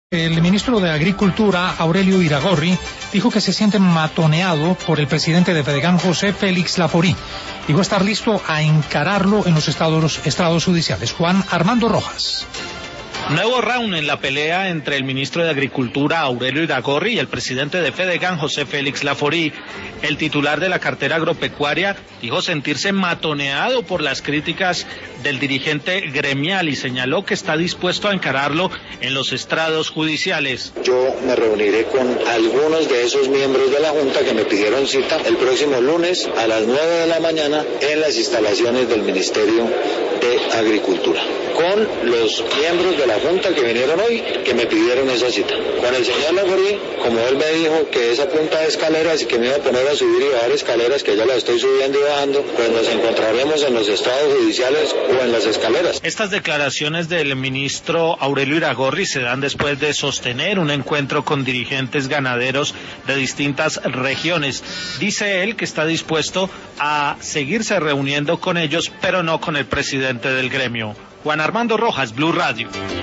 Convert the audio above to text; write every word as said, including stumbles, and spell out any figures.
El ministro de Agricultura, Aurelio Iragorri, dijo que se siente matoneado por el presidente de Fedegan, José Félix Laforí. Dijo estar listo a encararlo en los estados, estrados judiciales. Juan Armando Rojas. Nuevo round en la pelea entre el ministro de Agricultura, Aurelio Iragorri, y el presidente de Fedegan, José Félix Laforí. El titular de la cartera agropecuaria dijo sentirse matoneado por las críticas del dirigente gremial y señaló que está dispuesto a encararlo en los estrados judiciales. Yo me reuniré con algunos de esos miembros de la Junta que me pidieron cita el próximo lunes a las nueve de la mañana en las instalaciones del Ministerio de Agricultura, con los miembros de la Junta que vinieron hoy, que me pidieron esa cita. Con el señor Laforí, como él me dijo que esa punta de escaleras y que me iba a poner a subir y bajar escaleras, que ya las estoy subiendo y bajando, pues nos encontraremos en los estados judiciales o en las escaleras. Estas declaraciones del ministro Aurelio Iragorri se dan después de sostener un encuentro con dirigentes ganaderos de distintas regiones. Dice él que está dispuesto a seguirse reuniendo con ellos, pero no con el presidente del gremio. Juan Armando Rojas, Blue Radio.